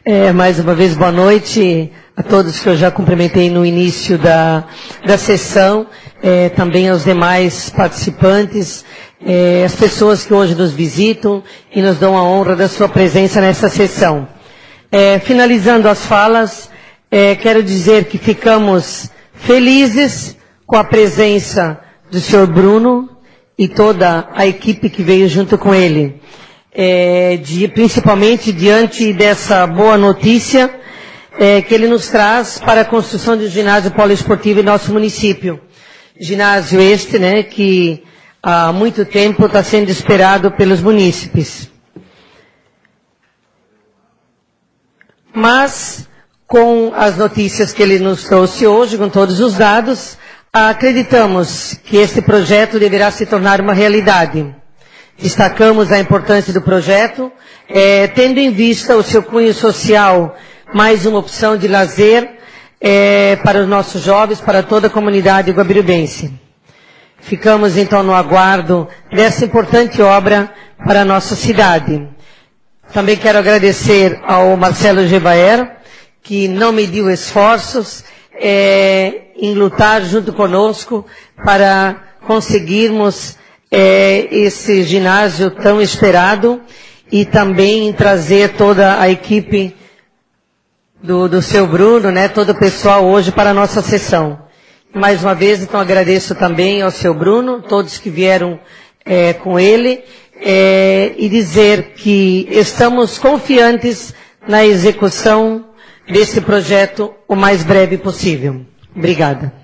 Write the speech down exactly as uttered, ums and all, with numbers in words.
É, mais uma vez, boa noite a todos que eu já cumprimentei no início da, da sessão, é, também aos demais participantes, é, as pessoas que hoje nos visitam e nos dão a honra da sua presença nessa sessão. É, finalizando as falas, é, quero dizer que ficamos felizes com a presença do senhor Bruno e toda a equipe que veio junto com ele. É, de, principalmente diante dessa boa notícia é, que ele nos traz para a construção de um ginásio poliesportivo em nosso município. Ginásio este, né, que há muito tempo está sendo esperado pelos munícipes. Mas, com as notícias que ele nos trouxe hoje, com todos os dados, acreditamos que este projeto deverá se tornar uma realidade. Destacamos a importância do projeto, é, tendo em vista o seu cunho social, mais uma opção de lazer é, para os nossos jovens, para toda a comunidade guabirubense. Ficamos então no aguardo dessa importante obra para a nossa cidade. Também quero agradecer ao Marcelo Gebaer, que não mediu esforços é, em lutar junto conosco para conseguirmos É, esse ginásio tão esperado e também trazer toda a equipe do, do seu Bruno, né, todo o pessoal hoje para a nossa sessão. Mais uma vez, então, agradeço também ao seu Bruno, todos que vieram é, com ele, é, e dizer que estamos confiantes na execução desse projeto o mais breve possível. Obrigada.